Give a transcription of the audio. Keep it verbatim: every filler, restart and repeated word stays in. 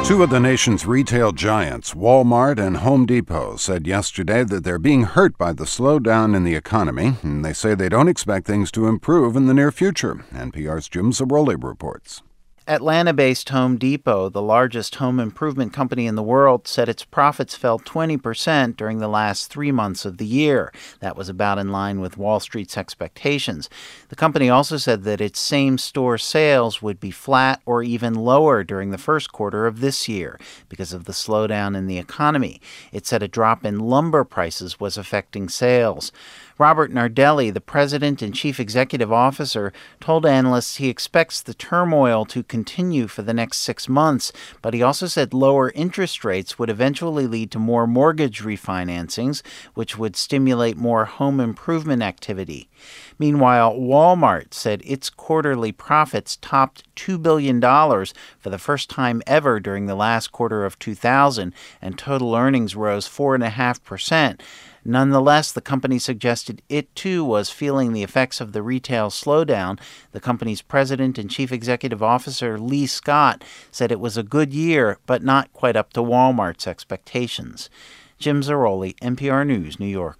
Two of the nation's retail giants, Walmart and Home Depot, said yesterday that they're being hurt by the slowdown in the economy, and they say they don't expect things to improve in the near future. N P R's Jim Zarroli reports. Atlanta-based Home Depot, the largest home improvement company in the world, said its profits fell twenty percent during the last three months of the year. That was about in line with Wall Street's expectations. The company also said that its same-store sales would be flat or even lower during the first quarter of this year because of the slowdown in the economy. It said a drop in lumber prices was affecting sales. Robert Nardelli, the president and chief executive officer, told analysts he expects the turmoil to continue for the next six months, but he also said lower interest rates would eventually lead to more mortgage refinancings, which would stimulate more home improvement activity. Meanwhile, Walmart said its quarterly profits topped two billion dollars for the first time ever during the last quarter of two thousand, and total earnings rose four point five percent. Nonetheless, the company suggested it, too, was feeling the effects of the retail slowdown. The company's president and chief executive officer, Lee Scott, said it was a good year, but not quite up to Walmart's expectations. Jim Zarroli, N P R News, New York.